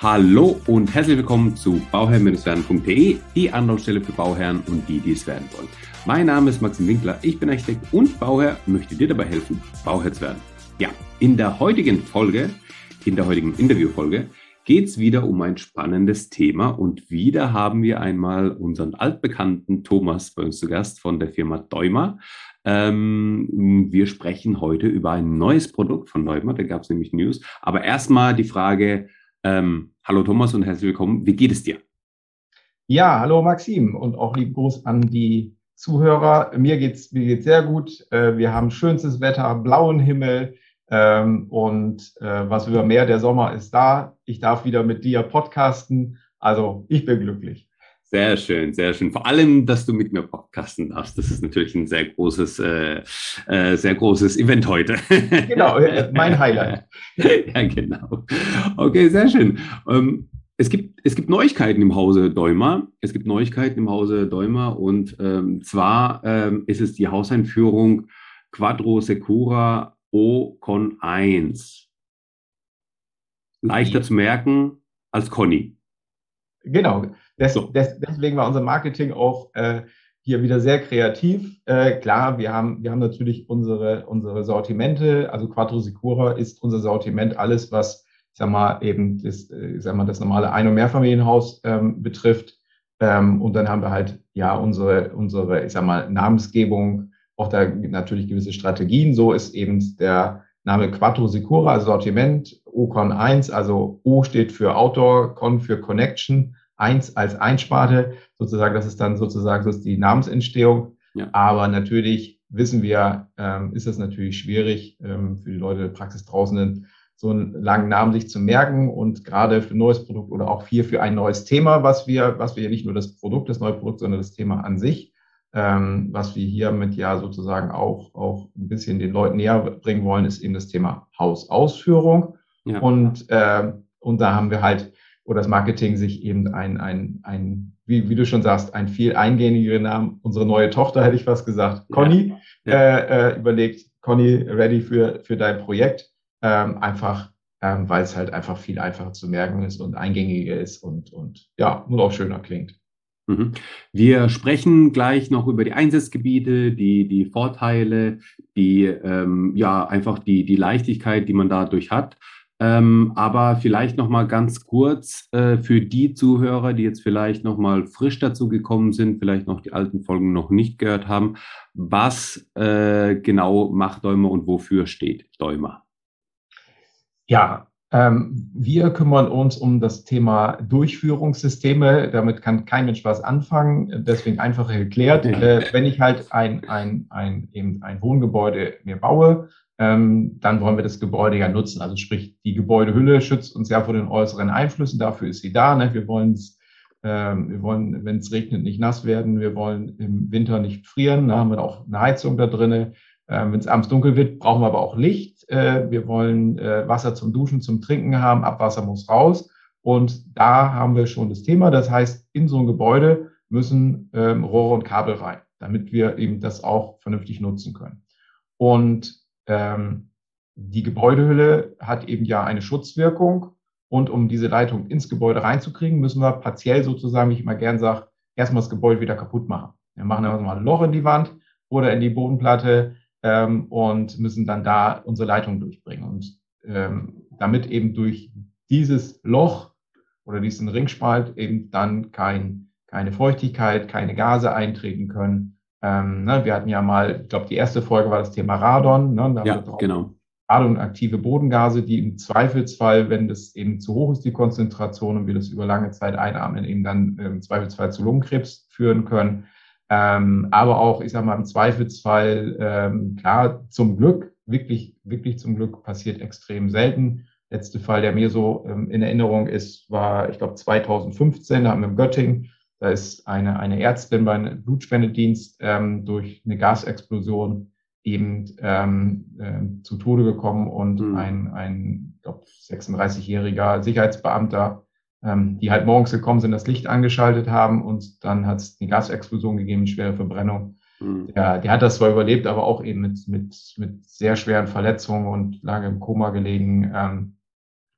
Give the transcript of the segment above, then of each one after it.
Hallo und herzlich willkommen zu bauherr-werden.de, die Anlaufstelle für Bauherren und die es werden wollen. Mein Name ist Maxim Winkler, ich bin Architekt und Bauherr, möchte dir dabei helfen, Bauherr zu werden. Ja, in der heutigen Interviewfolge, geht es wieder um ein spannendes Thema und wieder haben wir einmal unseren altbekannten Thomas bei uns zu Gast von der Firma Deuma. Wir sprechen heute über ein neues Produkt von Deuma, da gab es nämlich News. Aber erstmal die Frage, hallo Thomas und herzlich willkommen, wie geht es dir? Ja, hallo Maxim und auch lieben Gruß an die Zuhörer. Mir geht's sehr gut. Wir haben schönstes Wetter, blauen Himmel was über mehr, der Sommer ist da. Ich darf wieder mit dir podcasten. Also ich bin glücklich. Sehr schön, sehr schön. Vor allem, dass du mit mir podcasten darfst. Das ist natürlich ein sehr großes Event heute. Genau, mein Highlight. Ja, genau. Okay, sehr schön. Es gibt Neuigkeiten im Hause Deuma. Es gibt Neuigkeiten im Hause Deuma und zwar ist es die Hauseinführung Quattro Secura O-Con 1. Leichter zu merken als Conny. Genau, So. deswegen war unser Marketing auch hier wieder sehr kreativ. Klar, wir haben natürlich unsere Sortimente. Also Quattro Secura ist unser Sortiment, alles, was, ich sag mal, eben das normale Ein- und Mehrfamilienhaus betrifft. Und dann haben wir halt ja unsere, ich sag mal, Namensgebung, auch da natürlich gewisse Strategien. So ist eben der Name Quattro Secura, also Sortiment, O-Con 1, also O steht für Outdoor, Con für Connection, 1 als Einsparte, sozusagen, das ist dann sozusagen so ist die Namensentstehung. Ja. Aber natürlich wissen wir, ist es natürlich schwierig für die Leute der Praxis draußen, so einen langen Namen sich zu merken und gerade für ein neues Produkt oder auch hier für ein neues Thema, was wir ja nicht nur das neue Produkt, sondern das Thema an sich, was wir hiermit ja sozusagen auch ein bisschen den Leuten näher bringen wollen, ist eben das Thema Hausausführung. Ja. Und da haben wir halt, oder das Marketing sich eben wie du schon sagst, ein viel eingängigeren Namen, unsere neue Tochter, hätte ich fast gesagt, Conny, überlegt, Conny, ready für dein Projekt, weil es halt einfach viel einfacher zu merken ist und eingängiger ist und auch schöner klingt. Wir sprechen gleich noch über die Einsatzgebiete, die Vorteile, einfach die Leichtigkeit, die man dadurch hat. Aber vielleicht noch mal ganz kurz für die Zuhörer, die jetzt vielleicht noch mal frisch dazu gekommen sind, vielleicht noch die alten Folgen noch nicht gehört haben. Was genau macht Deuma und wofür steht Deuma? Ja, wir kümmern uns um das Thema Durchführungssysteme. Damit kann kein Mensch was anfangen. Deswegen einfach erklärt, wenn ich halt ein Wohngebäude mir baue, dann wollen wir das Gebäude ja nutzen. Also sprich, die Gebäudehülle schützt uns ja vor den äußeren Einflüssen. Dafür ist sie da. Ne? Wir wollen, wenn es regnet, nicht nass werden. Wir wollen im Winter nicht frieren. Da haben wir auch eine Heizung da drin. Wenn es abends dunkel wird, brauchen wir aber auch Licht. Wir wollen Wasser zum Duschen, zum Trinken haben. Abwasser muss raus. Und da haben wir schon das Thema. Das heißt, in so ein Gebäude müssen Rohre und Kabel rein, damit wir eben das auch vernünftig nutzen können. Und die Gebäudehülle hat eben ja eine Schutzwirkung. Und um diese Leitung ins Gebäude reinzukriegen, müssen wir partiell sozusagen, wie ich immer gern sage, erstmal das Gebäude wieder kaputt machen. Wir machen erstmal ein Loch in die Wand oder in die Bodenplatte und müssen dann da unsere Leitung durchbringen. Und damit eben durch dieses Loch oder diesen Ringspalt eben dann keine Feuchtigkeit, keine Gase eintreten können. Wir hatten ja mal, ich glaube, die erste Folge war das Thema Radon. Da ja, genau. Radonaktive Bodengase, die im Zweifelsfall, wenn das eben zu hoch ist, die Konzentration und wir das über lange Zeit einatmen, eben dann im Zweifelsfall zu Lungenkrebs führen können. Aber auch, ich sage mal, im Zweifelsfall, klar, zum Glück, wirklich, wirklich zum Glück passiert extrem selten. Letzte Fall, der mir so in Erinnerung ist, war, ich glaube, 2015, da haben wir in Göttingen, da ist eine Ärztin bei einem Blutspendedienst durch eine Gasexplosion eben zu Tode gekommen und ein, ich glaube, 36-jähriger Sicherheitsbeamter, die halt morgens gekommen sind, das Licht angeschaltet haben und dann hat es eine Gasexplosion gegeben, schwere Verbrennung. Der hat das zwar überlebt, aber auch eben mit sehr schweren Verletzungen und lange im Koma gelegen.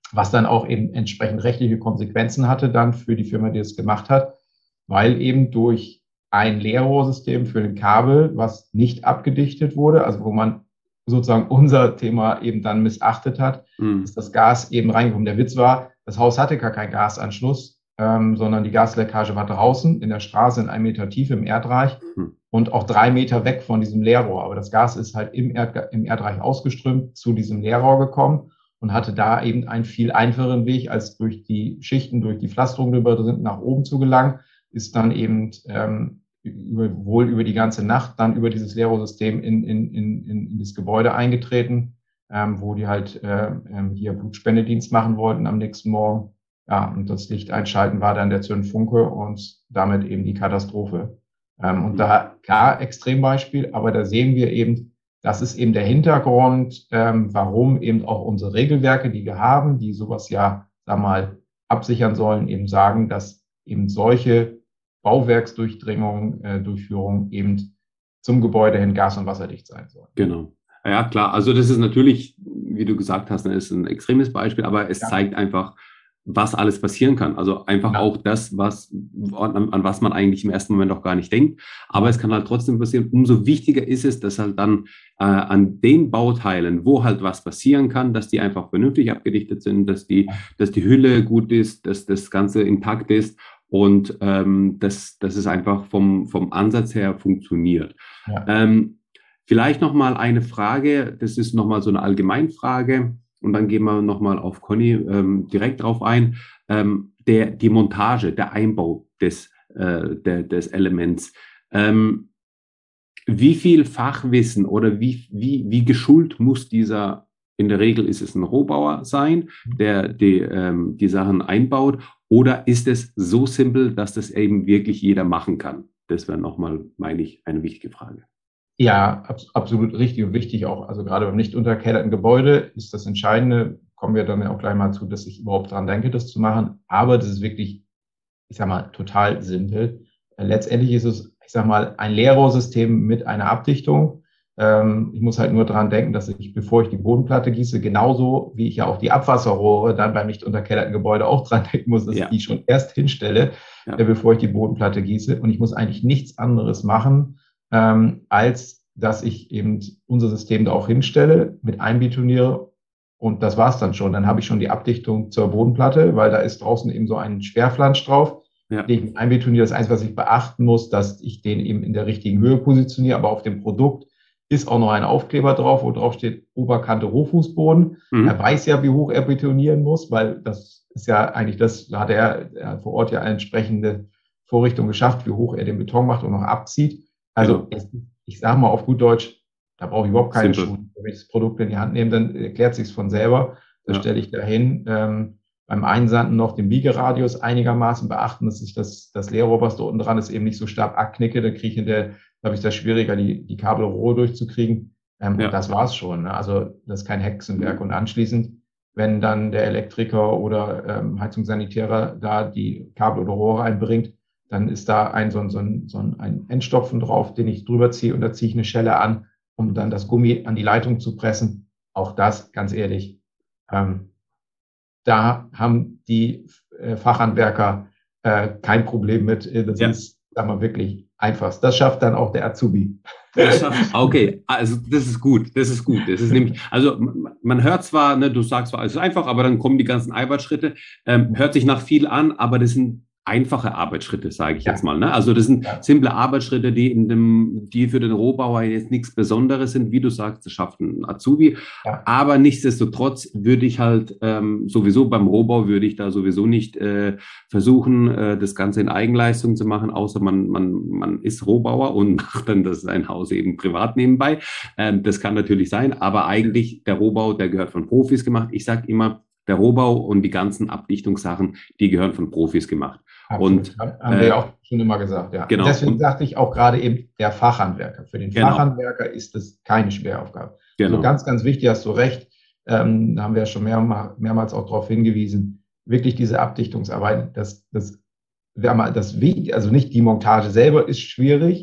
was dann auch eben entsprechend rechtliche Konsequenzen hatte dann für die Firma, die es gemacht hat, weil eben durch ein Leerrohrsystem für ein Kabel, was nicht abgedichtet wurde, also wo man sozusagen unser Thema eben dann missachtet hat, ist das Gas eben reingekommen. Der Witz war, das Haus hatte gar keinen Gasanschluss, sondern die Gasleckage war draußen in der Straße in 1 Meter Tiefe im Erdreich und auch 3 Meter weg von diesem Leerrohr. Aber das Gas ist halt im Erdreich ausgeströmt zu diesem Leerrohr gekommen und hatte da eben einen viel einfacheren Weg, als durch die Schichten, durch die Pflasterung drüber sind, nach oben zu gelangen, ist dann eben wohl über die ganze Nacht dann über dieses Leerrohrsystem in das Gebäude eingetreten, wo die halt hier Blutspendedienst machen wollten am nächsten Morgen. Ja, und das Licht einschalten war dann der Zündfunke und damit eben die Katastrophe. Und da, klar, Extrembeispiel, aber da sehen wir eben, das ist eben der Hintergrund, warum eben auch unsere Regelwerke, die wir haben, die sowas ja, sag mal, absichern sollen, eben sagen, dass eben solche Durchführung eben zum Gebäude hin gas- und wasserdicht sein soll. Genau. Ja, klar. Also das ist natürlich, wie du gesagt hast, ist ein extremes Beispiel, aber es zeigt einfach, was alles passieren kann. Also einfach auch das, an was man eigentlich im ersten Moment auch gar nicht denkt. Aber es kann halt trotzdem passieren. Umso wichtiger ist es, dass halt dann an den Bauteilen, wo halt was passieren kann, dass die einfach vernünftig abgedichtet sind, dass die Hülle gut ist, dass das Ganze intakt ist und dass es einfach vom Ansatz her funktioniert. Ja. Vielleicht nochmal eine Frage, das ist nochmal so eine Allgemeinfrage. Und dann gehen wir nochmal auf Conny direkt drauf ein. Die Montage, der Einbau des Elements. Wie viel Fachwissen oder wie geschult muss dieser, in der Regel ist es ein Rohbauer sein, der die Sachen einbaut, oder ist es so simpel, dass das eben wirklich jeder machen kann? Das wäre nochmal, meine ich, eine wichtige Frage. Ja, absolut richtig und wichtig auch. Also gerade beim nicht unterkellerten Gebäude ist das Entscheidende, kommen wir dann ja auch gleich mal zu, dass ich überhaupt dran denke, das zu machen. Aber das ist wirklich, ich sag mal, total simpel. Letztendlich ist es, ich sag mal, ein Leerrohrsystem mit einer Abdichtung. Ich muss halt nur dran denken, dass ich, bevor ich die Bodenplatte gieße, genauso wie ich ja auch die Abwasserrohre dann beim nicht unterkellerten Gebäude auch dran denken muss, dass ich die schon erst hinstelle, bevor ich die Bodenplatte gieße. Und ich muss eigentlich nichts anderes machen, als dass ich eben unser System da auch hinstelle, mit einbetoniere, und das war's dann schon. Dann habe ich schon die Abdichtung zur Bodenplatte, weil da ist draußen eben so ein Schwerflansch drauf, den ich mit einbetoniere. Das Einzige, was ich beachten muss, dass ich den eben in der richtigen Höhe positioniere, aber auf dem Produkt ist auch noch ein Aufkleber drauf, wo drauf steht Oberkante Rohfußboden. Er weiß ja, wie hoch er betonieren muss, weil das ist ja eigentlich das, da hat er vor Ort ja eine entsprechende Vorrichtung geschafft, wie hoch er den Beton macht und noch abzieht. Also ich sage mal auf gut Deutsch, da brauche ich überhaupt keine Schulung. Wenn ich das Produkt in die Hand nehme, dann erklärt sich von selber. Das stelle ich dahin. Beim Einsanden noch den Biegeradius einigermaßen beachten, dass ich das Leerrohr, was da unten dran ist, eben nicht so stark abknicke. Da kriege ich da habe ich das schwieriger, die Kabelrohre durchzukriegen. Und das war's schon. Ne? Also das ist kein Hexenwerk. Und anschließend, wenn dann der Elektriker oder Heizungssanitärer da die Kabel oder Rohre einbringt, dann ist da ein Endstopfen drauf, den ich drüber ziehe, und da ziehe ich eine Schelle an, um dann das Gummi an die Leitung zu pressen. Auch das, ganz ehrlich, da haben die Fachhandwerker kein Problem mit. Das ist, sagen wir, wirklich einfach. Das schafft dann auch der Azubi. Okay, also das ist gut. Das ist nämlich, also man hört zwar, ne, du sagst zwar, es ist einfach, aber dann kommen die ganzen Arbeitsschritte, hört sich nach viel an, aber das sind einfache Arbeitsschritte, sage ich jetzt mal. Ne? Also das sind simple Arbeitsschritte, die für den Rohbauer jetzt nichts Besonderes sind. Wie du sagst, das schafft ein Azubi. Ja. Aber nichtsdestotrotz würde ich halt sowieso beim Rohbau würde ich da sowieso nicht versuchen, das Ganze in Eigenleistung zu machen, außer man ist Rohbauer und macht dann das ein Haus eben privat nebenbei. Das kann natürlich sein, aber eigentlich der Rohbau, der gehört von Profis gemacht. Ich sage immer, der Rohbau und die ganzen Abdichtungssachen, die gehören von Profis gemacht. Absolut. Und haben wir ja auch schon immer gesagt, ja. Genau. Deswegen sagte ich auch gerade eben der Fachhandwerker. Für den Fachhandwerker ist das keine Schweraufgabe. Genau. Also ganz, ganz wichtig, hast du recht. Da haben wir ja schon mehrmals auch darauf hingewiesen. Wirklich diese Abdichtungsarbeit, also nicht die Montage selber ist schwierig,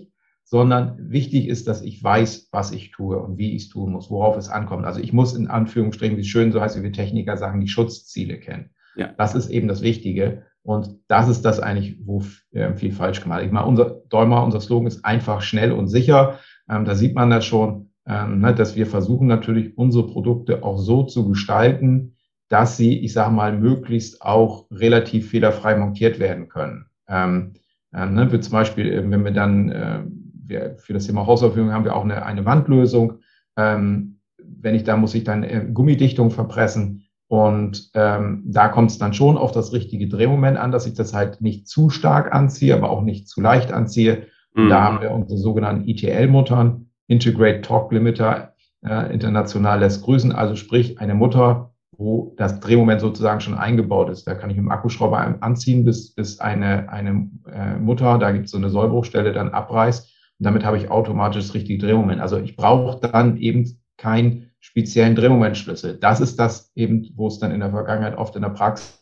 sondern wichtig ist, dass ich weiß, was ich tue und wie ich es tun muss, worauf es ankommt. Also ich muss in Anführungsstrichen, wie es schön so heißt, wie wir Techniker sagen, die Schutzziele kennen. Ja. Das ist eben das Wichtige. Und das ist das eigentlich, wo viel falsch gemacht wird. Ich meine, unser Slogan ist einfach, schnell und sicher. Da sieht man das schon, dass wir versuchen natürlich unsere Produkte auch so zu gestalten, dass sie, ich sage mal, möglichst auch relativ fehlerfrei montiert werden können. Wie zum Beispiel, wenn wir dann, für das Thema Hausaufführung haben wir auch eine Wandlösung. Muss ich dann Gummidichtung verpressen. Und da kommt es dann schon auf das richtige Drehmoment an, dass ich das halt nicht zu stark anziehe, aber auch nicht zu leicht anziehe. Und da haben wir unsere sogenannten ITL-Muttern, Integrate Torque Limiter, international lässt grüßen. Also sprich eine Mutter, wo das Drehmoment sozusagen schon eingebaut ist. Da kann ich mit dem Akkuschrauber anziehen, bis eine Mutter, da gibt es so eine Sollbruchstelle, dann abreißt. Und damit habe ich automatisch das richtige Drehmoment. Also ich brauche dann eben keinen speziellen Drehmomentschlüssel. Das ist das eben, wo es dann in der Vergangenheit oft in der Praxis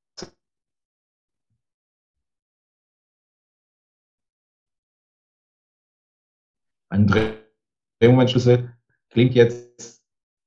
ein Drehmomentschlüssel klingt jetzt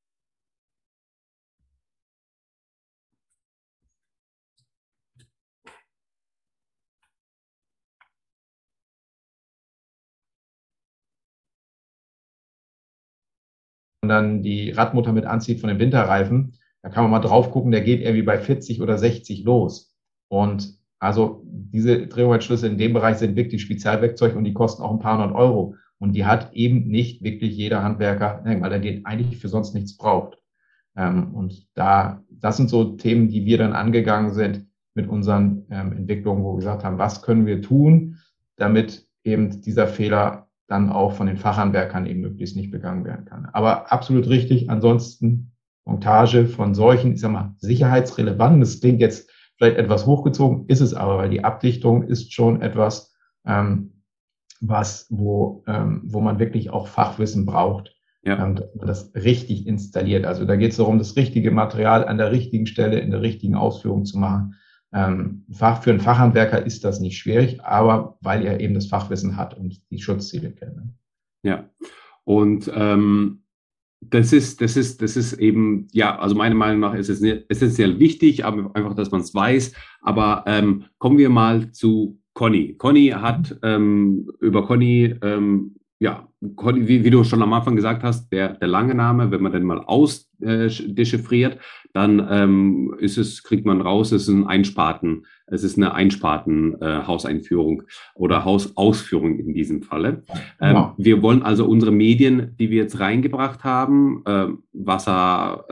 und dann die Radmutter mit anzieht von den Winterreifen, da kann man mal drauf gucken, der geht irgendwie bei 40 oder 60 los. Und also diese Drehmomentschlüssel in dem Bereich sind wirklich Spezialwerkzeug und die kosten auch ein paar hundert Euro. Und die hat eben nicht wirklich jeder Handwerker, weil er den eigentlich für sonst nichts braucht. Und das sind so Themen, die wir dann angegangen sind mit unseren Entwicklungen, wo wir gesagt haben, was können wir tun, damit eben dieser Fehler dann auch von den Fachhandwerkern eben möglichst nicht begangen werden kann. Aber absolut richtig. Ansonsten Montage von solchen, ich sag mal, sicherheitsrelevanten, das klingt jetzt vielleicht etwas hochgezogen, ist es aber, weil die Abdichtung ist schon etwas, wo man wirklich auch Fachwissen braucht, dass man das richtig installiert. Also da geht es darum, das richtige Material an der richtigen Stelle in der richtigen Ausführung zu machen. Für einen Fachhandwerker ist das nicht schwierig, aber weil er eben das Fachwissen hat und die Schutzziele kennt. Ja, und das ist eben, ja, also meiner Meinung nach ist es essentiell wichtig, aber einfach, dass man es weiß. Aber kommen wir mal zu Conny. Conny hat über Conny, Conny, wie du schon am Anfang gesagt hast, der lange Name, wenn man den mal ausdechiffriert, dann kriegt man raus, es ist eine Einsparten-Hauseinführung oder Hausausführung in diesem Falle. Genau. Wir wollen also unsere Medien, die wir jetzt reingebracht haben, Wasser,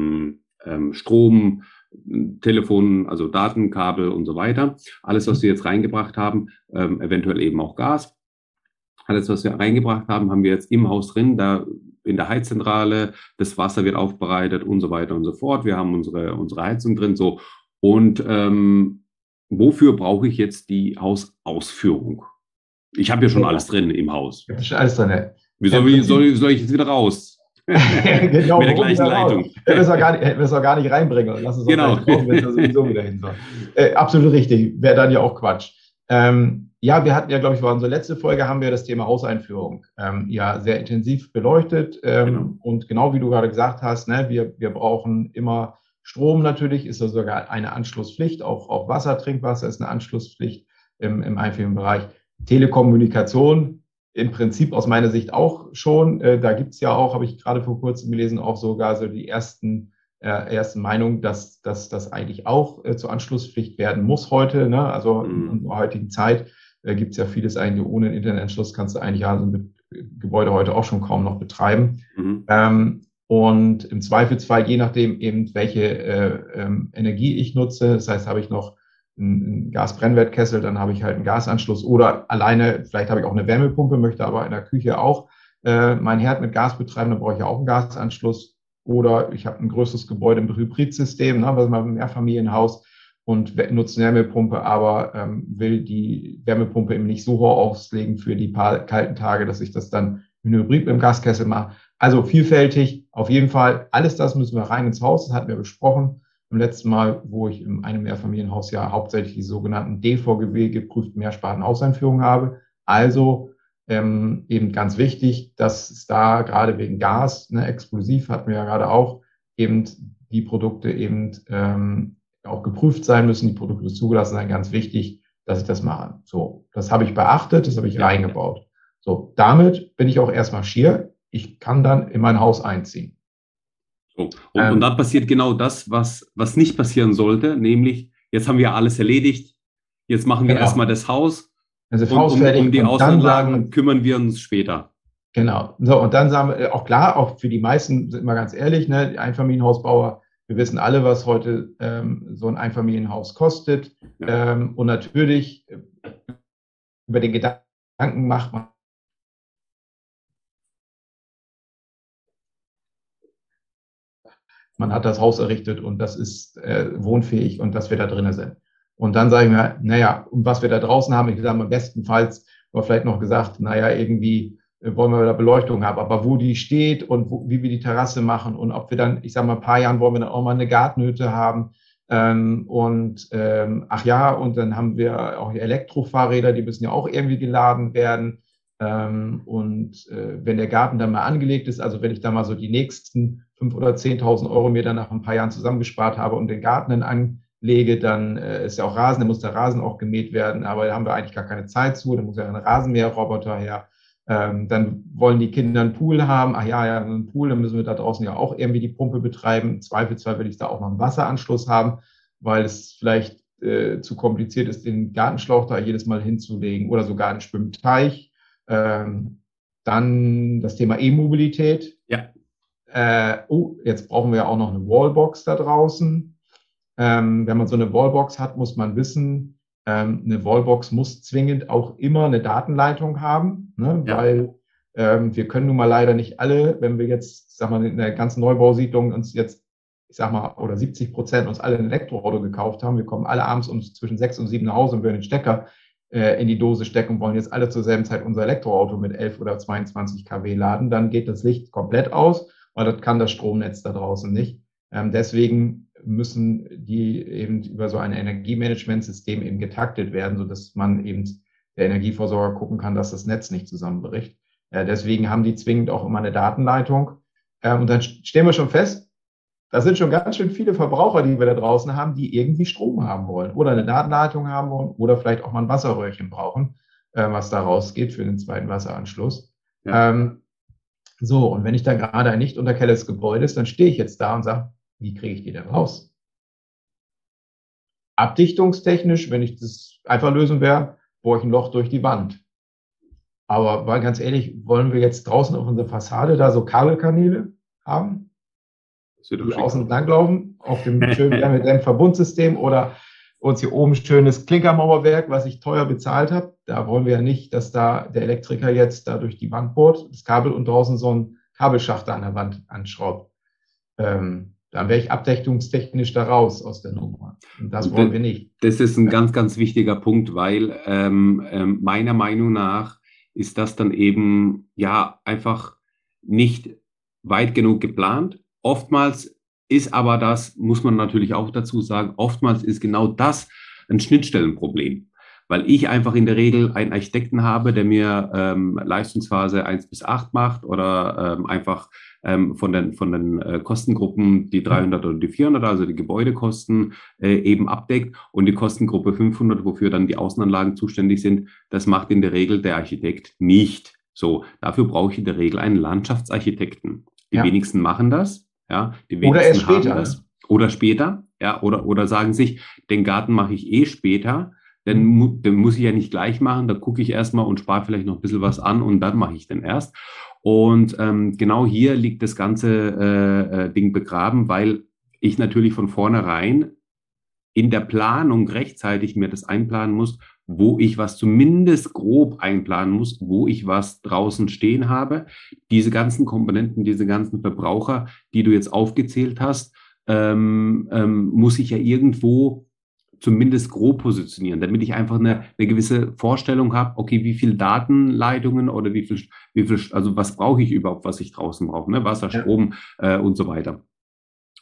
Strom, Telefon, also Datenkabel und so weiter, alles, was wir jetzt reingebracht haben, eventuell eben auch Gas. Alles, was wir reingebracht haben, haben wir jetzt im Haus drin, da in der Heizzentrale, das Wasser wird aufbereitet und so weiter und so fort. Wir haben unsere Heizung drin, so. Und wofür brauche ich jetzt die Hausausführung? Ich habe ja schon alles drin im Haus. Das ist alles drin. Wie soll ich jetzt wieder raus? Genau, mit der gleichen Leitung. Hätten wir es auch gar nicht reinbringen. Lass es genau. Drauf, wenn es da sowieso wieder hin soll. Absolut richtig. Wäre dann ja auch Quatsch. Wir hatten ja, glaube ich, war unsere letzte Folge, haben wir das Thema Hauseinführung sehr intensiv beleuchtet. Genau. Und genau wie du gerade gesagt hast, wir brauchen immer Strom natürlich, ist da sogar eine Anschlusspflicht. Auch Wasser, Trinkwasser ist eine Anschlusspflicht im Einführungsbereich. Telekommunikation im Prinzip aus meiner Sicht auch schon. Da gibt es ja auch, habe ich gerade vor kurzem gelesen, auch sogar so die ersten Meinungen, dass das eigentlich auch zur Anschlusspflicht werden muss heute. Ne? Also in unserer heutigen Zeit gibt es ja vieles eigentlich ohne einen Internetanschluss, kannst du eigentlich so ein Gebäude heute auch schon kaum noch betreiben. Und im Zweifelsfall, je nachdem eben, welche Energie ich nutze, das heißt, habe ich noch einen Gasbrennwertkessel, dann habe ich halt einen Gasanschluss oder alleine, vielleicht habe ich auch eine Wärmepumpe, möchte aber in der Küche auch mein Herd mit Gas betreiben, dann brauche ich ja auch einen Gasanschluss. Oder ich habe ein größeres Gebäude im Hybridsystem, was man im Mehrfamilienhaus und nutze eine Wärmepumpe, aber will die Wärmepumpe eben nicht so hoch auslegen für die paar kalten Tage, dass ich das dann in Hybrid mit dem Gaskessel mache. Also vielfältig, auf jeden Fall, alles das müssen wir rein ins Haus, das hatten wir besprochen beim letzten Mal, wo ich in einem Mehrfamilienhaus ja hauptsächlich die sogenannten DVGW geprüften Mehrsparten-Hauseinführungen habe. Also eben ganz wichtig, dass es da gerade wegen Gas, ne, explosiv hatten wir ja gerade auch, eben die Produkte eben auch geprüft sein müssen, die Produkte müssen zugelassen sein, ganz wichtig, dass ich das mache. So, das habe ich beachtet, das habe ich Ja. reingebaut. So, damit bin ich auch erstmal schier. Ich kann dann in mein Haus einziehen. So. Und dann passiert genau das, was nicht passieren sollte, nämlich jetzt haben wir alles erledigt, jetzt machen wir erstmal Genau. das Haus Also und Haus um fertig die und dann sagen Außenanlagen wir, kümmern wir uns später. genau. So, und dann sagen wir, auch klar, auch für die meisten, sind wir ganz ehrlich, ne, die Einfamilienhausbauer, wir wissen alle, was heute so ein Einfamilienhaus kostet. Ja. Und natürlich über den Gedanken macht man hat das Haus errichtet und das ist wohnfähig und dass wir da drinnen sind. Und dann sagen wir, naja, und was wir da draußen haben, ich sage mal, bestenfalls war vielleicht noch gesagt, naja, irgendwie wollen wir da Beleuchtung haben, aber wo die steht und wie wir die Terrasse machen und ob wir dann, ich sage mal, ein paar Jahren wollen wir dann auch mal eine Gartenhütte haben. Ach ja, und dann haben wir auch Elektrofahrräder, die müssen ja auch irgendwie geladen werden. Wenn der Garten dann mal angelegt ist, also wenn ich da mal so die nächsten 5.000 oder 10.000 Euro mir dann nach ein paar Jahren zusammengespart habe und den Garten dann anlege, dann ist ja auch Rasen, dann muss der Rasen auch gemäht werden, aber da haben wir eigentlich gar keine Zeit zu, dann muss ja ein Rasenmäherroboter her. Dann wollen die Kinder einen Pool haben. Ach ja, ja, einen Pool, dann müssen wir da draußen ja auch irgendwie die Pumpe betreiben. Im Zweifelsfall will ich da auch noch einen Wasseranschluss haben, weil es vielleicht zu kompliziert ist, den Gartenschlauch da jedes Mal hinzulegen oder sogar einen Schwimmteich. Dann das Thema E-Mobilität. Ja. Jetzt brauchen wir ja auch noch eine Wallbox da draußen. Wenn man so eine Wallbox hat, muss man wissen, eine Wallbox muss zwingend auch immer eine Datenleitung haben, ne? Ja. Weil wir können nun mal leider nicht alle, wenn wir jetzt, sag mal, in der ganzen Neubausiedlung uns jetzt, ich sag mal, oder 70% uns alle ein Elektroauto gekauft haben, wir kommen alle abends zwischen 6 und 7 nach Hause und würden den Stecker in die Dose stecken und wollen jetzt alle zur selben Zeit unser Elektroauto mit 11 oder 22 kW laden, dann geht das Licht komplett aus, weil das kann das Stromnetz da draußen nicht. Deswegen müssen die eben über so ein Energiemanagementsystem eben getaktet werden, sodass man eben der Energieversorger gucken kann, dass das Netz nicht zusammenbricht. Deswegen haben die zwingend auch immer eine Datenleitung. Und dann stellen wir schon fest, das sind schon ganz schön viele Verbraucher, die wir da draußen haben, die irgendwie Strom haben wollen oder eine Datenleitung haben wollen oder vielleicht auch mal ein Wasserröhrchen brauchen, was da rausgeht für den zweiten Wasseranschluss. Ja. Und wenn ich dann gerade ein nicht unterkellertes Gebäude ist, dann stehe ich jetzt da und sage, wie kriege ich die denn raus? Abdichtungstechnisch, wenn ich das einfach lösen wäre, bohre ich ein Loch durch die Wand. Aber mal ganz ehrlich, wollen wir jetzt draußen auf unserer Fassade da so Kabelkanäle haben, die außen entlang laufen, auf dem schönen Wärmedämmverbundsystem oder uns hier oben schönes Klinkermauerwerk, was ich teuer bezahlt habe. Da wollen wir ja nicht, dass da der Elektriker jetzt da durch die Wand bohrt, das Kabel und draußen so ein Kabelschacht an der Wand anschraubt. Dann wäre ich abdichtungstechnisch da raus aus der Nummer. Und das wollen wir nicht. Das ist ein ganz, ganz wichtiger Punkt, weil meiner Meinung nach ist das dann eben ja einfach nicht weit genug geplant. Oftmals ist aber das, muss man natürlich auch dazu sagen, oftmals ist genau das ein Schnittstellenproblem. Weil ich einfach in der Regel einen Architekten habe, der mir Leistungsphase 1 bis 8 macht oder einfach von den Kostengruppen die 300 oder die 400, also die Gebäudekosten eben abdeckt und die Kostengruppe 500, wofür dann die Außenanlagen zuständig sind, das macht in der Regel der Architekt nicht. So, dafür brauche ich in der Regel einen Landschaftsarchitekten. Die wenigsten machen das, ja, die wenigsten oder erst später, haben das. Oder später, ja, oder sagen sich, den Garten mache ich eh später. Den muss ich ja nicht gleich machen, da gucke ich erstmal und spare vielleicht noch ein bisschen was an und dann mache ich den erst. Und genau hier liegt das ganze Ding begraben, weil ich natürlich von vornherein in der Planung rechtzeitig mir das einplanen muss, wo ich was zumindest grob einplanen muss, wo ich was draußen stehen habe. Diese ganzen Komponenten, diese ganzen Verbraucher, die du jetzt aufgezählt hast, muss ich ja irgendwo zumindest grob positionieren, damit ich einfach eine gewisse Vorstellung habe, okay, wie viel Datenleitungen oder wie viel, also was brauche ich überhaupt, was ich draußen brauche, ne? Wasser, Strom und so weiter.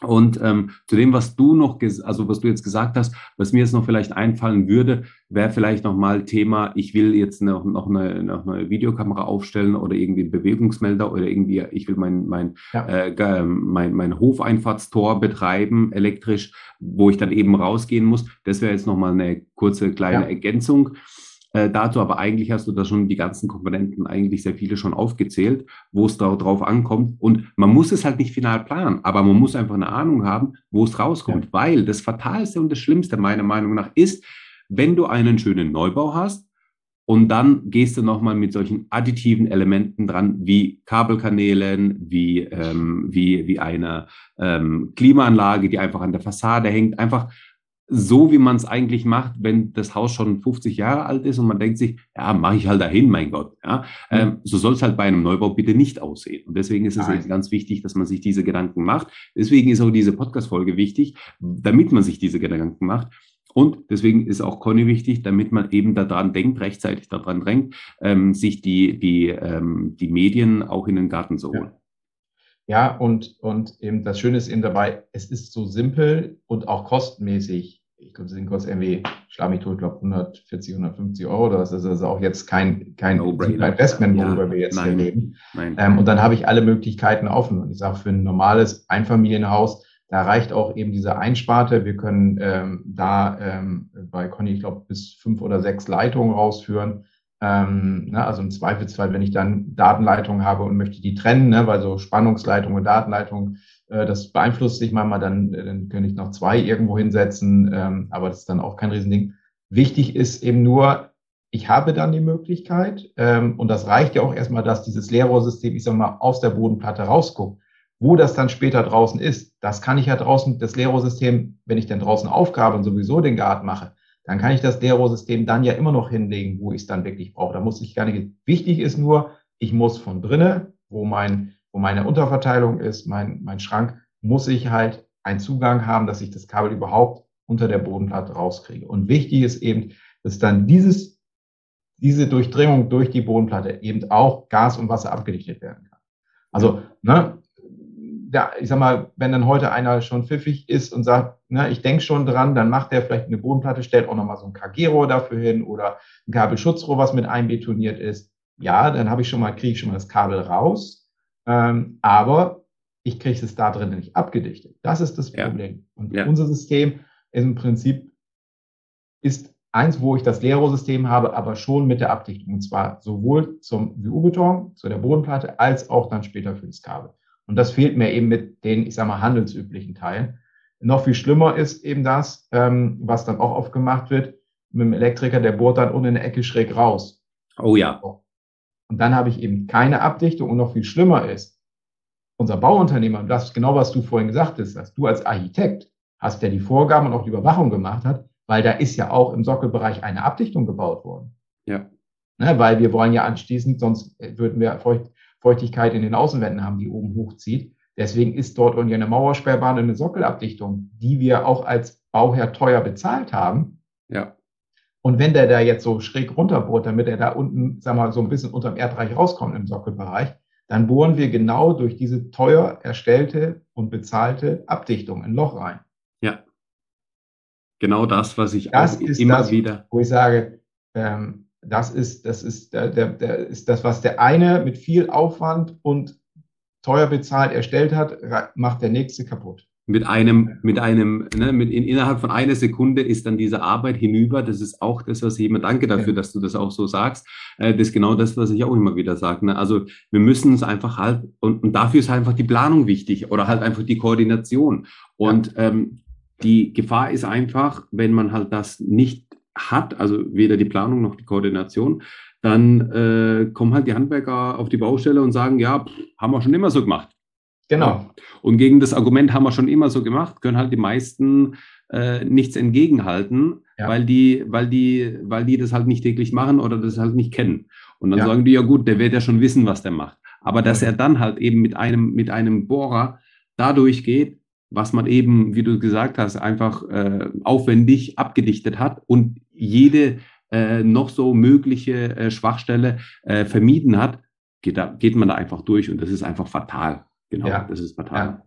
Und zu dem, was du noch, also was du jetzt gesagt hast, was mir jetzt noch vielleicht einfallen würde, wäre vielleicht nochmal Thema, ich will jetzt noch eine Videokamera aufstellen oder irgendwie einen Bewegungsmelder oder irgendwie, ich will Ja, mein Hofeinfahrtstor betreiben, elektrisch, wo ich dann eben rausgehen muss. Das wäre jetzt nochmal eine kurze kleine ja, Ergänzung. Dazu, aber eigentlich hast du da schon die ganzen Komponenten, eigentlich sehr viele schon aufgezählt, wo es drauf ankommt. Und man muss es halt nicht final planen, aber man muss einfach eine Ahnung haben, wo es ja, rauskommt. Weil das Fatalste und das Schlimmste meiner Meinung nach ist, wenn du einen schönen Neubau hast und dann gehst du nochmal mit solchen additiven Elementen dran, wie Kabelkanälen, wie eine Klimaanlage, die einfach an der Fassade hängt, einfach so, wie man es eigentlich macht, wenn das Haus schon 50 Jahre alt ist und man denkt sich, ja, mache ich halt dahin, mein Gott. Ja? hm, So soll es halt bei einem Neubau bitte nicht aussehen. Und deswegen ist es eben nein, ganz wichtig, dass man sich diese Gedanken macht. Deswegen ist auch diese Podcast-Folge wichtig, damit man sich diese Gedanken macht. Und deswegen ist auch Conny wichtig, damit man eben daran denkt, rechtzeitig daran denkt, sich die Medien auch in den Garten zu holen. ja. Ja, und eben das Schöne ist eben dabei, es ist so simpel und auch kostenmäßig. Ich glaube, sie kostet irgendwie, schlag mich tot, ich glaube 140, 150 Euro oder was. Das ist also auch jetzt kein super No-brainer. Investment, Ja, worüber wir jetzt hier nein, reden. nein. Und dann habe ich alle Möglichkeiten offen. Und ich sage, für ein normales Einfamilienhaus, da reicht auch eben diese Einsparte. Wir können bei Conny, ich glaube, bis 5 oder 6 Leitungen rausführen. Ne, also im Zweifelsfall, wenn ich dann Datenleitungen habe und möchte die trennen, ne, weil so Spannungsleitung und Datenleitung, das beeinflusst sich manchmal, dann könnte ich noch 2 irgendwo hinsetzen, aber das ist dann auch kein Riesending. Wichtig ist eben nur, ich habe dann die Möglichkeit, und das reicht ja auch erstmal, dass dieses Leerrohrsystem, ich sag mal, aus der Bodenplatte rausguckt. Wo das dann später draußen ist, das kann ich ja draußen, das Leerrohrsystem, wenn ich dann draußen aufgrabe und sowieso den Garten mache, dann kann ich das Leerrohrsystem dann ja immer noch hinlegen, wo ich es dann wirklich brauche. Da muss ich gar nicht. Wichtig ist nur, ich muss von drinnen, wo meine Unterverteilung ist, mein Schrank, muss ich halt einen Zugang haben, dass ich das Kabel überhaupt unter der Bodenplatte rauskriege. Und wichtig ist eben, dass dann diese Durchdringung durch die Bodenplatte eben auch Gas und Wasser abgedichtet werden kann. Ja, Also, ne, ja, ich sag mal, wenn dann heute einer schon pfiffig ist und sagt, ne, ich denke schon dran, dann macht der vielleicht eine Bodenplatte, stellt auch nochmal so ein KG-Rohr dafür hin oder ein Kabelschutzrohr, was mit einbetoniert ist. Ja, dann kriege ich schon mal das Kabel raus. Aber ich kriege es da drin nicht abgedichtet. Das ist das ja, Problem. Und ja. unser System ist im Prinzip ist eins, wo ich das Leerrohrsystem habe, aber schon mit der Abdichtung. Und zwar sowohl zum WU-Beton, zu der Bodenplatte, als auch dann später für das Kabel. Und das fehlt mir eben mit den, ich sage mal, handelsüblichen Teilen. Noch viel schlimmer ist eben das, was dann auch oft gemacht wird, mit dem Elektriker, der bohrt dann unten in der Ecke schräg raus. Oh ja, Und dann habe ich eben keine Abdichtung und noch viel schlimmer ist, unser Bauunternehmer, und das ist genau, was du vorhin gesagt hast, dass du als Architekt hast, der die Vorgaben und auch die Überwachung gemacht hat, weil da ist ja auch im Sockelbereich eine Abdichtung gebaut worden. ja, Ne, weil wir wollen ja anschließend, sonst würden wir Feuchtigkeit in den Außenwänden haben, die oben hochzieht. Deswegen ist dort irgendwie eine Mauersperrbahn und eine Sockelabdichtung, die wir auch als Bauherr teuer bezahlt haben. ja. Und wenn der da jetzt so schräg runterbohrt, damit er da unten, sagen wir mal, so ein bisschen unterm Erdreich rauskommt im Sockelbereich, dann bohren wir genau durch diese teuer erstellte und bezahlte Abdichtung ein Loch rein. Ja, genau das, was ich auch Das ist immer das, wieder. wo ich sage, ist das, was der eine mit viel Aufwand und teuer bezahlt erstellt hat, macht der nächste kaputt. Innerhalb von einer Sekunde ist dann diese Arbeit hinüber. Das ist auch das, was ich immer danke dafür, Ja, dass du das auch so sagst. Das ist genau das, was ich auch immer wieder sage. Ne? Also wir müssen es einfach halt, und dafür ist einfach die Planung wichtig oder halt einfach die Koordination. ja, Und die Gefahr ist einfach, wenn man halt das nicht hat, also weder die Planung noch die Koordination, dann kommen halt die Handwerker auf die Baustelle und sagen, ja, haben wir schon immer so gemacht. Ja. genau. Und gegen das Argument haben wir schon immer so gemacht, können halt die meisten nichts entgegenhalten, Ja, weil die das halt nicht täglich machen oder das halt nicht kennen. Und dann ja, sagen die, ja gut, der wird ja schon wissen, was der macht. Aber dass er genau. dann halt eben mit einem Bohrer da durchgeht, was man eben, wie du gesagt hast, einfach aufwendig abgedichtet hat und jede noch so mögliche Schwachstelle vermieden hat, geht man da einfach durch und das ist einfach fatal. Genau, Ja, das ist fatal. ja.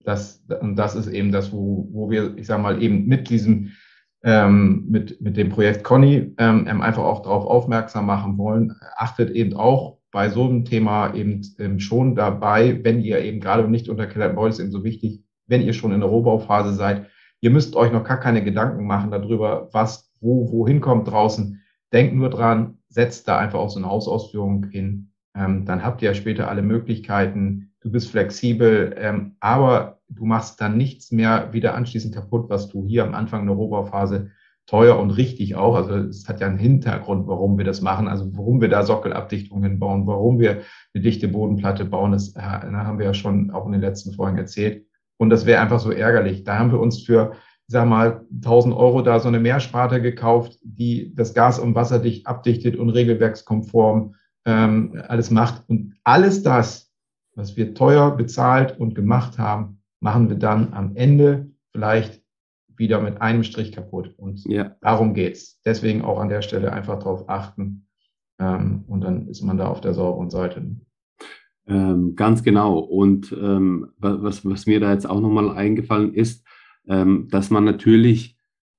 das ist eben das, wo wir, ich sage mal, eben mit diesem, mit dem Projekt Conny einfach auch darauf aufmerksam machen wollen. Achtet eben auch bei so einem Thema eben schon dabei, wenn ihr eben gerade nicht unter Kellergebäude, ist eben so wichtig, wenn ihr schon in der Rohbauphase seid, ihr müsst euch noch gar keine Gedanken machen darüber, was wohin kommt draußen. Denkt nur dran, setzt da einfach auch so eine Hausausführung hin. Dann habt ihr ja später alle Möglichkeiten. Du bist flexibel, aber du machst dann nichts mehr wieder anschließend kaputt, was du hier am Anfang der Rohbauphase teuer und richtig auch. Also es hat ja einen Hintergrund, warum wir das machen, also warum wir da Sockelabdichtungen bauen, warum wir eine dichte Bodenplatte bauen. Das haben wir ja schon auch in den letzten Folgen erzählt. Und das wäre einfach so ärgerlich. Da haben wir uns für, ich sag mal, 1.000 € da so eine Mehrsparte gekauft, die das Gas- und Wasserdicht abdichtet und regelwerkskonform alles macht. Und alles das, was wir teuer bezahlt und gemacht haben, machen wir dann am Ende vielleicht wieder mit einem Strich kaputt. Und darum geht's. Deswegen auch an der Stelle einfach drauf achten. Und dann ist man da auf der sauberen Seite. Ganz genau. Und was mir da jetzt auch nochmal eingefallen ist, dass man natürlich,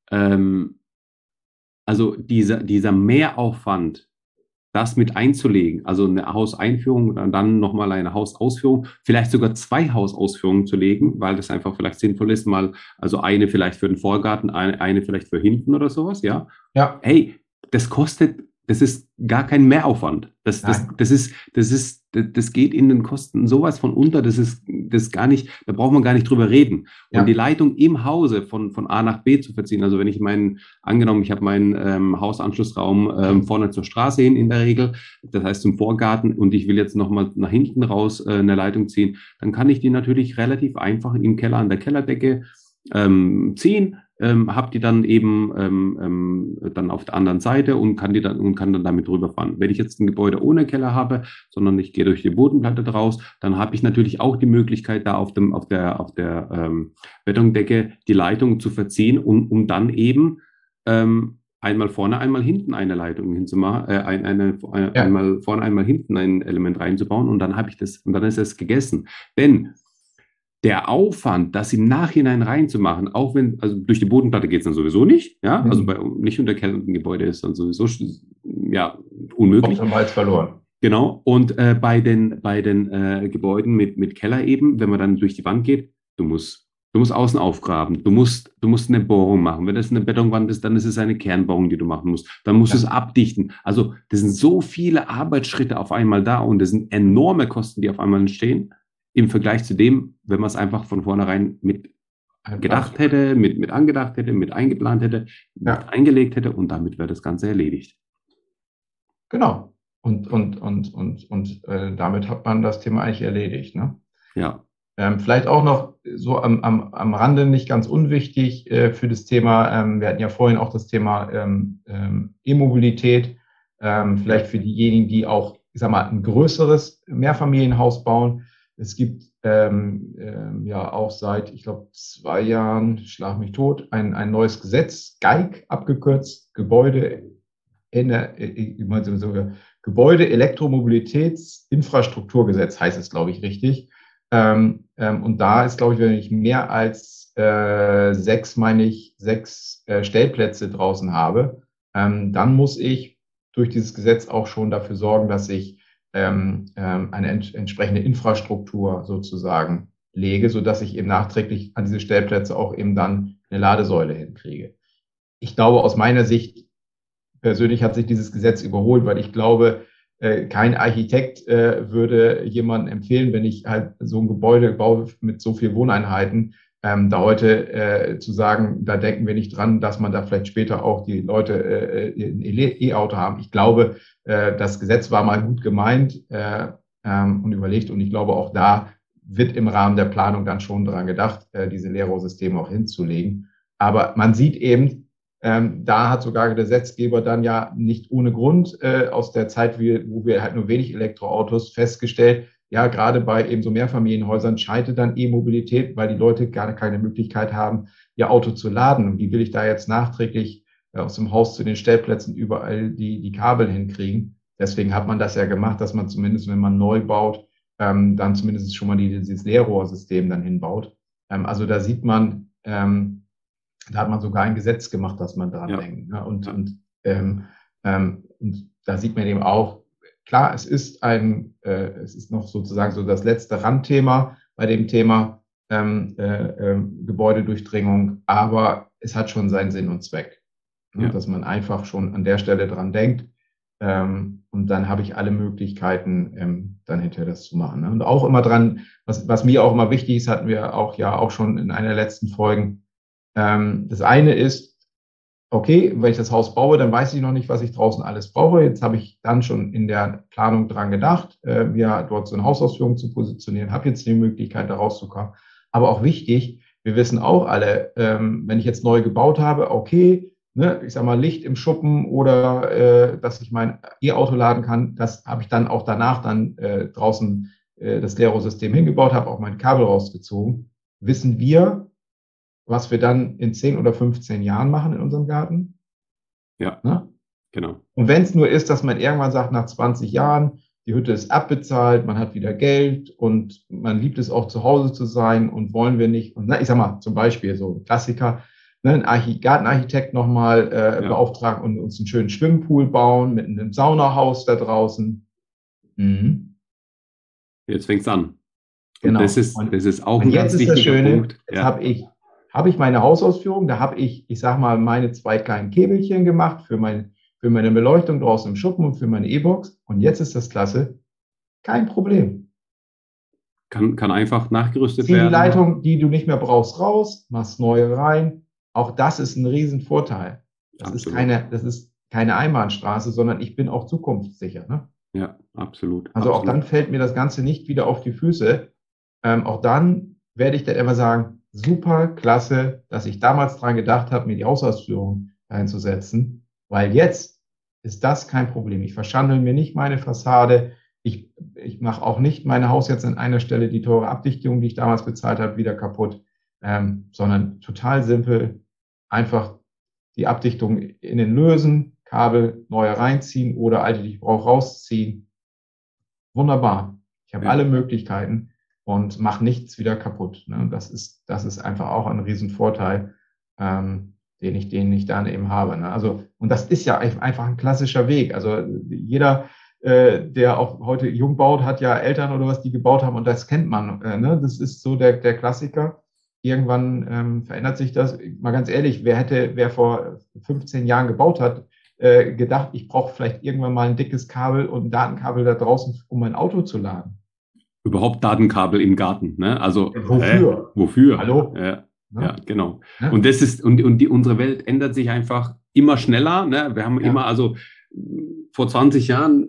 also dieser Mehraufwand, das mit einzulegen, also eine Hauseinführung und dann nochmal eine Hausausführung, vielleicht sogar 2 Hausausführungen zu legen, weil das einfach vielleicht sinnvoll ist, mal, also eine vielleicht für den Vorgarten, eine vielleicht für hinten oder sowas, ja. Ja. Hey, das ist gar kein Mehraufwand. Das geht in den Kosten sowas von unter, das gar nicht, da braucht man gar nicht drüber reden. Und die Leitung im Hause von A nach B zu verziehen, also wenn ich angenommen, ich habe meinen Hausanschlussraum vorne zur Straße hin in der Regel, das heißt zum Vorgarten, und ich will jetzt nochmal nach hinten raus eine Leitung ziehen, dann kann ich die natürlich relativ einfach im Keller an der Kellerdecke ziehen, habe die dann eben dann auf der anderen Seite und kann dann damit rüberfahren. Wenn ich jetzt ein Gebäude ohne Keller habe, sondern ich gehe durch die Bodenplatte draus, dann habe ich natürlich auch die Möglichkeit, da auf der Betondecke die Leitung zu verziehen, um dann eben einmal vorne, einmal hinten eine Leitung hinzumachen, einmal vorne, einmal hinten ein Element reinzubauen, und dann habe ich das, und dann ist es gegessen. Denn der Aufwand, das im Nachhinein reinzumachen, auch wenn, also durch die Bodenplatte geht es dann sowieso nicht, ja, also nicht unterkellenden Gebäude ist dann sowieso, ja, unmöglich. Oftmals verloren. Genau, und bei den Gebäuden mit Keller eben, wenn man dann durch die Wand geht, du musst außen aufgraben, du musst eine Bohrung machen. Wenn das eine Betonwand ist, dann ist es eine Kernbohrung, die du machen musst. Dann musst du es abdichten. Also das sind so viele Arbeitsschritte auf einmal da, und das sind enorme Kosten, die auf einmal entstehen, im Vergleich zu dem, wenn man es einfach von vornherein mit gedacht hätte, mit angedacht hätte, mit eingeplant hätte, mit eingelegt hätte, und damit wäre das Ganze erledigt. Genau. Und damit hat man das Thema eigentlich erledigt, ne? Ja. Vielleicht auch noch so am Rande nicht ganz unwichtig für das Thema, wir hatten ja vorhin auch das Thema E-Mobilität, vielleicht für diejenigen, die auch, ich sag mal, ein größeres Mehrfamilienhaus bauen. Es gibt ja auch seit, ich glaube, 2 Jahren, schlag mich tot, ein neues Gesetz, GEIG abgekürzt, Gebäude-Elektromobilitätsinfrastrukturgesetz heißt es, glaube ich, richtig. Und da ist, glaube ich, wenn ich mehr als 6 Stellplätze draußen habe, dann muss ich durch dieses Gesetz auch schon dafür sorgen, dass ich eine entsprechende Infrastruktur sozusagen lege, sodass ich eben nachträglich an diese Stellplätze auch eben dann eine Ladesäule hinkriege. Ich glaube, aus meiner Sicht persönlich hat sich dieses Gesetz überholt, weil ich glaube, kein Architekt würde jemandem empfehlen, wenn ich halt so ein Gebäude baue mit so viel Wohneinheiten, da heute zu sagen, da denken wir nicht dran, dass man da vielleicht später auch die Leute ein E-Auto haben. Ich glaube, das Gesetz war mal gut gemeint und überlegt, und ich glaube, auch da wird im Rahmen der Planung dann schon daran gedacht, diese Leerrohrsysteme auch hinzulegen. Aber man sieht eben, da hat sogar der Gesetzgeber dann ja nicht ohne Grund aus der Zeit, wo wir halt nur wenig Elektroautos, festgestellt, ja, gerade bei eben so Mehrfamilienhäusern scheitert dann E-Mobilität, weil die Leute gar keine Möglichkeit haben, ihr Auto zu laden. Und wie will ich da jetzt nachträglich aus dem Haus zu den Stellplätzen überall die Kabel hinkriegen? Deswegen hat man das ja gemacht, dass man zumindest, wenn man neu baut, dann zumindest schon mal dieses Leerrohrsystem dann hinbaut. Also da sieht man, da hat man sogar ein Gesetz gemacht, dass man dran denkt. Ne? Und da sieht man eben auch, klar, es ist noch sozusagen so das letzte Randthema bei dem Thema Gebäudedurchdringung, aber es hat schon seinen Sinn und Zweck, ne? Dass man einfach schon an der Stelle dran denkt. Und dann habe ich alle Möglichkeiten, dann hinterher das zu machen. Ne? Und auch immer dran, was mir auch immer wichtig ist, hatten wir auch schon in einer der letzten Folgen. Das eine ist, okay, wenn ich das Haus baue, dann weiß ich noch nicht, was ich draußen alles brauche. Jetzt habe ich dann schon in der Planung dran gedacht, mir dort so eine Hausausführung zu positionieren, habe jetzt die Möglichkeit, da rauszukommen. Aber auch wichtig, wir wissen auch alle, wenn ich jetzt neu gebaut habe, okay, ne, ich sag mal, Licht im Schuppen oder dass ich mein E-Auto laden kann, das habe ich dann auch danach dann draußen das Lero-System hingebaut, habe auch mein Kabel rausgezogen. Wissen wir, was wir dann in 10 oder 15 Jahren machen in unserem Garten? Ja, ne? Genau. Und wenn es nur ist, dass man irgendwann sagt, nach 20 Jahren, die Hütte ist abbezahlt, man hat wieder Geld und man liebt es auch zu Hause zu sein und wollen wir nicht, und ich sag mal, zum Beispiel so ein Klassiker, ne, einen Gartenarchitekt nochmal beauftragen und uns einen schönen Schwimmpool bauen mit einem Saunahaus da draußen. Mhm. Jetzt fängt's an. Genau. Und das ist auch ein ganz wichtiger Punkt. Jetzt ist das Schöne, jetzt habe ich meine Hausausführung, da habe ich sag mal, meine 2 kleinen Käbelchen gemacht für meine Beleuchtung draußen im Schuppen und für meine E-Box. Und jetzt ist das klasse. Kein Problem. Kann einfach nachgerüstet Zieh werden. Die Leitung, die du nicht mehr brauchst, raus, machst neue rein. Auch das ist ein Riesenvorteil. Das ist keine Einbahnstraße, sondern ich bin auch zukunftssicher. Ne? Ja, absolut. Also auch dann fällt mir das Ganze nicht wieder auf die Füße. Auch dann werde ich dann immer sagen, super, klasse, dass ich damals dran gedacht habe, mir die Hausausführung einzusetzen, weil jetzt ist das kein Problem. Ich verschandel mir nicht meine Fassade. Ich mache auch nicht mein Haus jetzt an einer Stelle die teure Abdichtung, die ich damals bezahlt habe, wieder kaputt, sondern total simpel, einfach die Abdichtung innen lösen, Kabel neue reinziehen oder alte, die ich brauche, rausziehen. Wunderbar. Ich habe alle Möglichkeiten und mache nichts wieder kaputt. Ne? Das ist einfach auch ein Riesenvorteil, den ich dann eben habe. Ne? Also, und das ist ja einfach ein klassischer Weg. Also jeder, der auch heute jung baut, hat ja Eltern oder was, die gebaut haben und das kennt man. Ne? Das ist so der Klassiker. Irgendwann verändert sich das. Mal ganz ehrlich, wer vor 15 Jahren gebaut hat, gedacht, ich brauche vielleicht irgendwann mal ein dickes Kabel und ein Datenkabel da draußen, um mein Auto zu laden. Überhaupt Datenkabel im Garten, ne? Also wofür? Wofür? Hallo? Ja, genau. Ja. Und das ist, unsere Welt ändert sich einfach immer schneller. Ne? Wir haben immer, also vor 20 Jahren,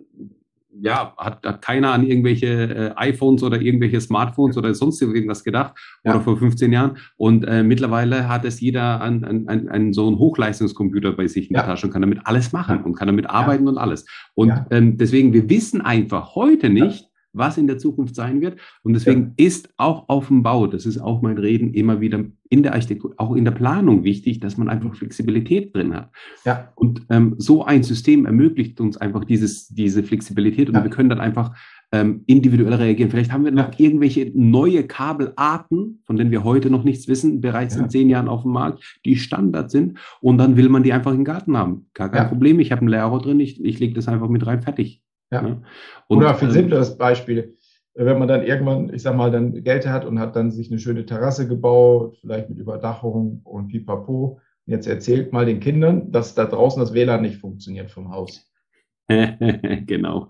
hat keiner an irgendwelche iPhones oder irgendwelche Smartphones oder sonst irgendwas gedacht. Oder vor 15 Jahren. Und mittlerweile hat es jeder so einen Hochleistungscomputer bei sich in der Tasche und kann damit alles machen und kann damit arbeiten und alles. Und deswegen, wir wissen einfach heute nicht, was in der Zukunft sein wird. Und deswegen ist auch auf dem Bau, das ist auch mein Reden, immer wieder in der Architektur, auch in der Planung wichtig, dass man einfach Flexibilität drin hat. Ja. Und so ein System ermöglicht uns einfach diese Flexibilität und wir können dann einfach individuell reagieren. Vielleicht haben wir noch irgendwelche neue Kabelarten, von denen wir heute noch nichts wissen, bereits in 10 Jahren auf dem Markt, die Standard sind und dann will man die einfach im Garten haben. Gar kein Problem, ich habe ein Lero drin, ich lege das einfach mit rein, fertig. Ja. Ne? Oder viel simpleres Beispiel, wenn man dann irgendwann, ich sag mal, dann Geld hat und hat dann sich eine schöne Terrasse gebaut, vielleicht mit Überdachung und Pipapo. Jetzt erzählt mal den Kindern, dass da draußen das WLAN nicht funktioniert vom Haus. Genau.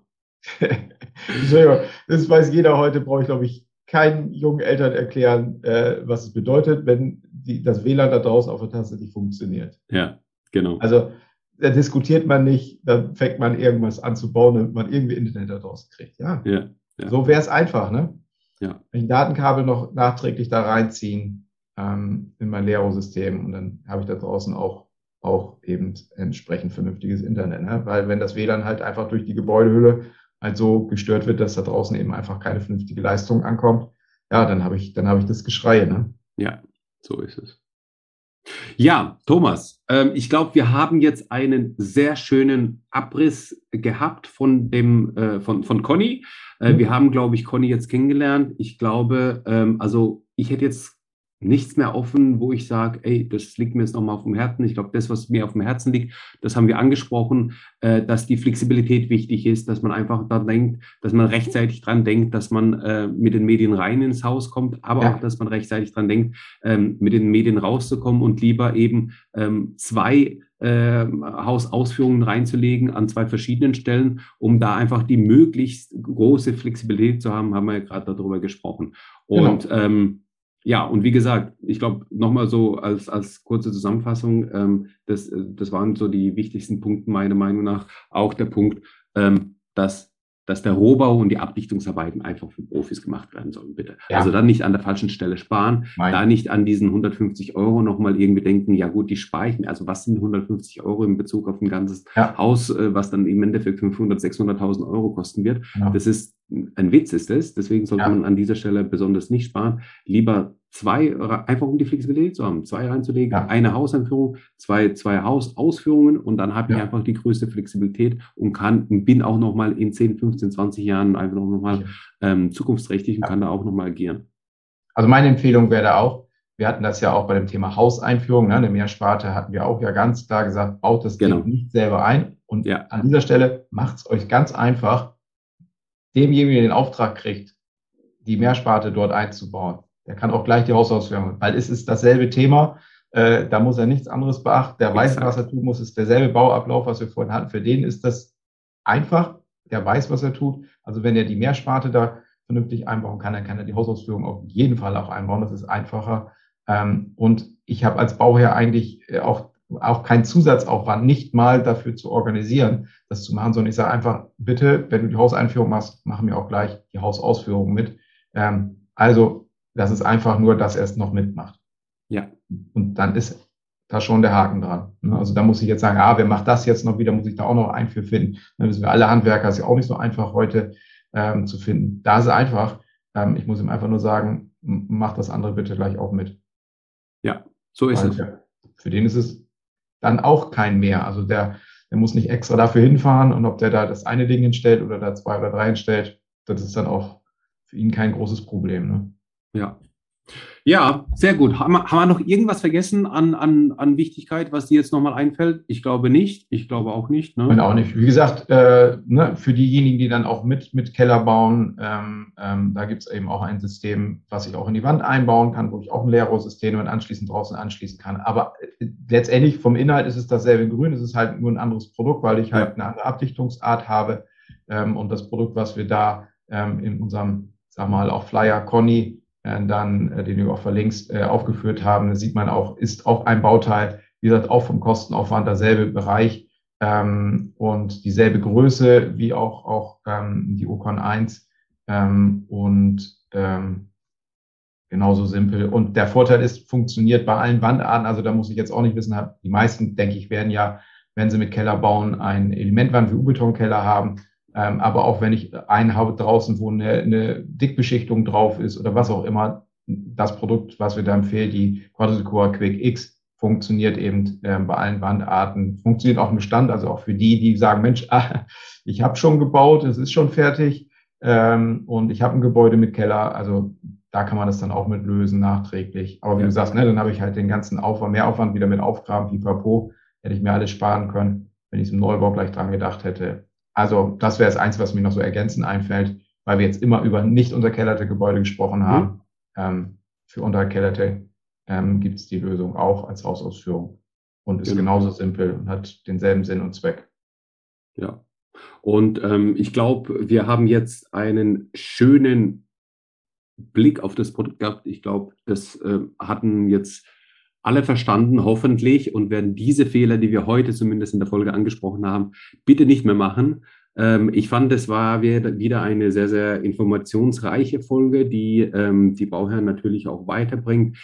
Das weiß jeder heute, brauche ich, glaube ich, keinen jungen Eltern erklären, was es bedeutet, wenn das WLAN da draußen auf der Tasse nicht funktioniert. Ja, genau. Also da diskutiert man nicht, dann fängt man irgendwas an zu bauen, damit man irgendwie Internet da draußen kriegt. Ja. So wäre es einfach, ne? Ja. Wenn ich ein Datenkabel noch nachträglich da reinziehen in mein Lero-System und dann habe ich da draußen auch eben entsprechend vernünftiges Internet, ne? Weil wenn das WLAN halt einfach durch die Gebäudehülle halt so gestört wird, dass da draußen eben einfach keine vernünftige Leistung ankommt, ja, dann habe ich das Geschrei, ne? Ja, so ist es. Ja, Thomas, ich glaube, wir haben jetzt einen sehr schönen Abriss gehabt von Conny. Wir haben, glaube ich, Conny jetzt kennengelernt. Ich glaube, also ich hätte jetzt nichts mehr offen, wo ich sage, ey, das liegt mir jetzt nochmal auf dem Herzen. Ich glaube, das, was mir auf dem Herzen liegt, das haben wir angesprochen, dass die Flexibilität wichtig ist, dass man einfach daran denkt, dass man rechtzeitig dran denkt, dass man mit den Medien rein ins Haus kommt, aber auch, Ja, dass man rechtzeitig dran denkt, mit den Medien rauszukommen und lieber eben zwei Hausausführungen reinzulegen an zwei verschiedenen Stellen, um da einfach die möglichst große Flexibilität zu haben, haben wir ja gerade darüber gesprochen. Und genau. ja, und wie gesagt, ich glaube, nochmal so als kurze Zusammenfassung, das waren so die wichtigsten Punkte meiner Meinung nach. Auch der Punkt, dass der Rohbau und die Abdichtungsarbeiten einfach für Profis gemacht werden sollen, bitte. Also Ja, dann nicht an der falschen Stelle sparen, da mein, nicht an diesen 150 € nochmal irgendwie denken, ja gut, die spare ich mir. Also was sind 150 € in Bezug auf ein ganzes ja, Haus, was dann im Endeffekt 500, 600.000 Euro kosten wird? genau. Das ist ein Witz, ist es. Deswegen sollte Ja, man an dieser Stelle besonders nicht sparen. Lieber zwei, einfach um die Flexibilität zu haben, zwei reinzulegen, ja, eine Hauseinführung, zwei Hausausführungen und dann habe ich ja, einfach die größte Flexibilität und bin auch nochmal in 10, 15, 20 Jahren einfach nochmal sicher. zukunftsträchtig und Ja. kann da auch nochmal agieren. Also meine Empfehlung wäre da auch, wir hatten das ja auch bei dem Thema Hauseinführung, ne? Eine Mehrsparte hatten wir auch ja ganz klar gesagt, baut das Ding Genau. nicht selber ein. Und Ja, an dieser Stelle macht es euch ganz einfach, demjenigen, der den Auftrag kriegt, die Mehrsparte dort einzubauen. Der kann auch gleich die Hausausführung, weil es ist dasselbe Thema. Da muss er nichts anderes beachten. Der weiß, was exakt. er tun muss. Es ist derselbe Bauablauf, was wir vorhin hatten. Für den ist das einfach. Der weiß, was er tut. Also wenn er die Mehrsparte da vernünftig einbauen kann, dann kann er die Hausausführung auf jeden Fall auch einbauen. Das ist einfacher. Und ich habe als Bauherr eigentlich auch keinen Zusatzaufwand, nicht mal dafür zu organisieren, das zu machen, sondern ich sage einfach, bitte, wenn du die Hauseinführung machst, machen wir auch gleich die Hausausführung mit. Also, das ist einfach nur, dass er es noch mitmacht. Ja, Und dann ist da schon der Haken dran. Ne? Also da muss ich jetzt sagen, wer macht das jetzt noch wieder, muss ich da auch noch einen für finden. Dann wissen wir alle Handwerker, ist ja auch nicht so einfach heute zu finden. Da ist es einfach. Ich muss ihm einfach nur sagen, mach das andere bitte gleich auch mit. ja, so ist Weil es. für den ist es dann auch kein Mehr. Also der muss nicht extra dafür hinfahren und ob der da das eine Ding hinstellt oder da zwei oder drei hinstellt, das ist dann auch für ihn kein großes Problem. Ne? Ja. Ja, sehr gut. Haben wir noch irgendwas vergessen an Wichtigkeit, was dir jetzt nochmal einfällt? Ich glaube nicht. Ich glaube auch nicht. Und Ne? auch nicht. Wie gesagt, ne, für diejenigen, die dann auch mit Keller bauen, da gibt es eben auch ein System, was ich auch in die Wand einbauen kann, wo ich auch ein Leerrohrsystem und anschließend draußen anschließen kann. Aber letztendlich vom Inhalt ist es dasselbe Grün. Es ist halt nur ein anderes Produkt, weil ich halt Ja, eine andere Abdichtungsart habe. Und das Produkt, was wir da in unserem, sag mal, auch Flyer Conny, den du auch verlinkst, aufgeführt haben, da sieht man auch, ist auch ein Bauteil, wie gesagt, auch vom Kostenaufwand derselbe Bereich und dieselbe Größe wie auch die Ocon 1 und genauso simpel. Und der Vorteil ist, funktioniert bei allen Wandarten. Also da muss ich jetzt auch nicht wissen, die meisten, denke ich, werden ja, wenn sie mit Keller bauen, einen Elementwand wie U-Betonkeller haben. Aber auch wenn ich einen habe draußen, wo eine Dickbeschichtung drauf ist oder was auch immer, das Produkt, was wir da empfehlen, die Quadricore Quick X, funktioniert eben bei allen Wandarten, funktioniert auch im Bestand, also auch für die, die sagen, Mensch, ich habe schon gebaut, es ist schon fertig und ich habe ein Gebäude mit Keller, also da kann man das dann auch mit lösen, nachträglich. Aber wie du ja, sagst, ne, dann habe ich halt den ganzen Aufwand, Mehraufwand wieder mit Aufgraben, pipapo, hätte ich mir alles sparen können, wenn ich es im Neubau gleich dran gedacht hätte. Also das wäre das Eins, was mir noch so ergänzend einfällt, weil wir jetzt immer über nicht unterkellerte Gebäude gesprochen mhm. haben. Für unterkellerte gibt es die Lösung auch als Hausausführung und ist Genau. genauso simpel und hat denselben Sinn und Zweck. Ja. Und ich glaube, wir haben jetzt einen schönen Blick auf das Produkt gehabt. Ich glaube, das hatten jetzt alle verstanden, hoffentlich, und werden diese Fehler, die wir heute zumindest in der Folge angesprochen haben, bitte nicht mehr machen. Ich fand, es war wieder eine sehr, sehr informationsreiche Folge, die Bauherren natürlich auch weiterbringt.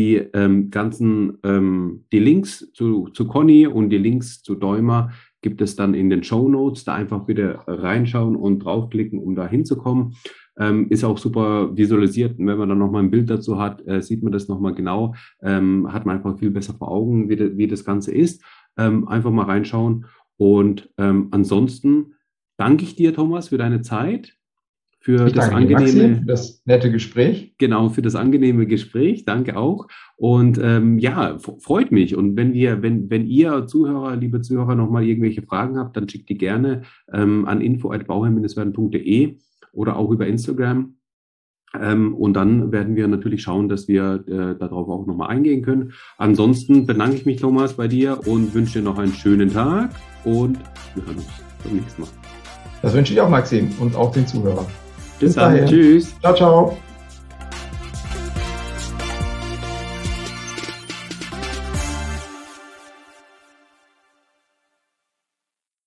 Die Links zu Conny und die Links zu Däumer gibt es dann in den Shownotes. Da einfach wieder reinschauen und draufklicken, um da hinzukommen. Ist auch super visualisiert. Und wenn man dann nochmal ein Bild dazu hat, sieht man das nochmal genau. Hat man einfach viel besser vor Augen, wie das Ganze ist. Einfach mal reinschauen. Und ansonsten danke ich dir, Thomas, für deine Zeit, für Ich das danke dir, angenehme, Maxi, für das nette Gespräch. genau, für das angenehme Gespräch. Danke auch. Und ja, freut mich. Und wenn ihr Zuhörer, liebe Zuhörer, nochmal irgendwelche Fragen habt, dann schickt die gerne an info@bauherr-werden.de oder auch über Instagram. Und dann werden wir natürlich schauen, dass wir darauf auch nochmal eingehen können. Ansonsten bedanke ich mich, Thomas, bei dir und wünsche dir noch einen schönen Tag und wir hören uns beim nächsten Mal. Das wünsche ich auch, Maxim, und auch den Zuhörern. Bis dann. Dahin. Tschüss. Ciao, ciao.